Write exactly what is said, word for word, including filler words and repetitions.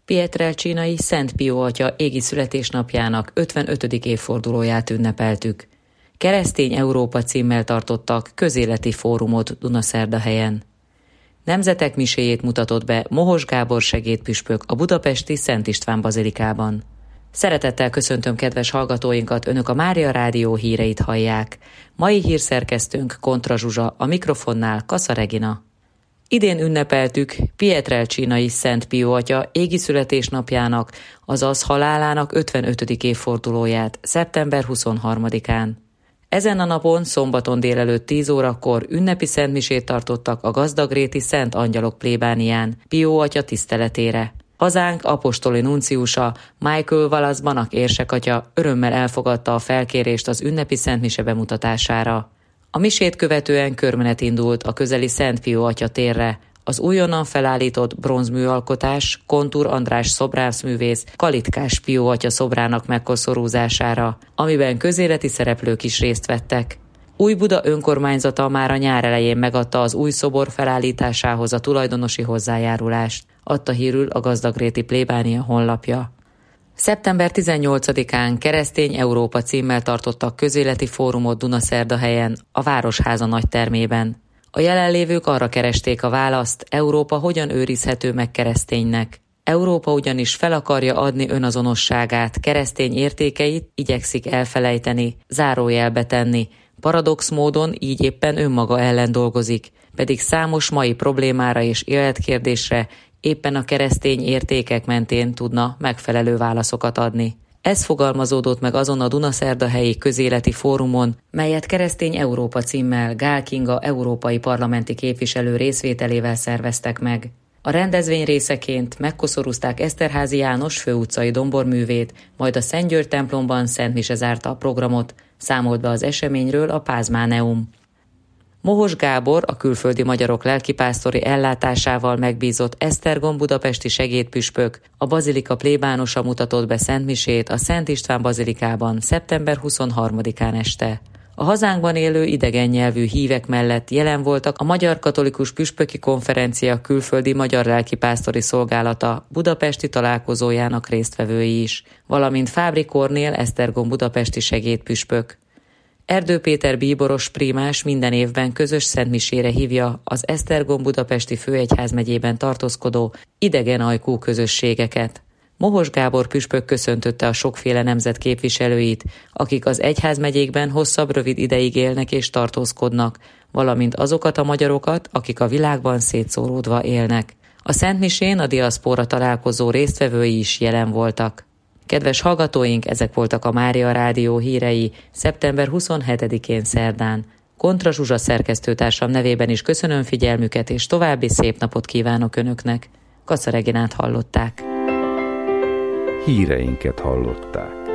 Pietrelcinai Szent Pió atya égi születésnapjának ötvenötödik évfordulóját ünnepeltük. Keresztény Európa címmel tartottak közéleti fórumot Dunaszerdahelyen. Nemzetek miséjét mutatott be Mohos Gábor segédpüspök a budapesti Szent István bazilikában. Szeretettel köszöntöm kedves hallgatóinkat, önök a Mária Rádió híreit hallják. Mai hírszerkesztőnk Kontra Zsuzsa, a mikrofonnál Kassa Regina. Idén ünnepeltük Pietrelcinai Szent Pió atya égi születésnapjának, azaz halálának ötvenötödik évfordulóját szeptember huszonharmadikán. Ezen a napon, szombaton délelőtt tíz órakor ünnepi szentmisét tartottak a gazdagréti Szent Angyalok plébánián Pió atya tiszteletére. Hazánk apostoli nunciusa, Michael Wallace Banak érsekatya örömmel elfogadta a felkérést az ünnepi szentmise bemutatására. A misét követően körmenet indult a közeli Szent Pió atya térre, az újonnan felállított bronzműalkotás Kontúr András szobrászművész Kalitkás Pió atya szobrának megkoszorúzására, amiben közéleti szereplők is részt vettek. Újbuda önkormányzata már a nyár elején megadta az új szobor felállításához a tulajdonosi hozzájárulást, adta hírül a gazdagréti plébánia honlapja. szeptember tizennyolcadikán Keresztény Európa címmel tartottak közéleti fórumot Dunaszerdahelyen, a Városháza nagytermében. A jelenlévők arra keresték a választ, Európa hogyan őrizhető meg kereszténynek. Európa ugyanis fel akarja adni önazonosságát, keresztény értékeit igyekszik elfelejteni, zárójelbe tenni, paradox módon így éppen önmaga ellen dolgozik, pedig számos mai problémára és életkérdésre éppen a keresztény értékek mentén tudna megfelelő válaszokat adni. Ez fogalmazódott meg azon a Dunaszerdahelyi közéleti fórumon, melyet Keresztény Európa címmel Gál Kinga európai parlamenti képviselő részvételével szerveztek meg. A rendezvény részeként megkoszorúzták Eszterházy János főutcai domborművét, majd a Szent György templomban szentmise zárta a programot, számolt be az eseményről a Pázmáneum. Mohos Gábor, a külföldi magyarok lelkipásztori ellátásával megbízott Esztergom budapesti segédpüspök, a bazilika plébánosa mutatott be szentmisét a Szent István bazilikában szeptember huszonharmadikán este. A hazánkban élő idegen nyelvű hívek mellett jelen voltak a Magyar Katolikus Püspöki Konferencia külföldi magyar lelkipásztori szolgálata budapesti találkozójának résztvevői is, valamint Fábri Kornél Esztergom budapesti segédpüspök. Erdő Péter bíboros prímás minden évben közös szentmisére hívja az Esztergom budapesti főegyházmegyében tartózkodó idegen ajkú közösségeket. Mohos Gábor püspök köszöntötte a sokféle nemzet képviselőit, akik az egyházmegyékben hosszabb-rövid ideig élnek és tartózkodnak, valamint azokat a magyarokat, akik a világban szétszóródva élnek. A szentmisén a diaszpóra találkozó résztvevői is jelen voltak. Kedves hallgatóink, ezek voltak a Mária Rádió hírei szeptember huszonhetedikén szerdán. Kontra Zsuzsa szerkesztőtársam nevében is köszönöm figyelmüket, és további szép napot kívánok Önöknek. Kassa Reginát hallották. Híreinket hallották.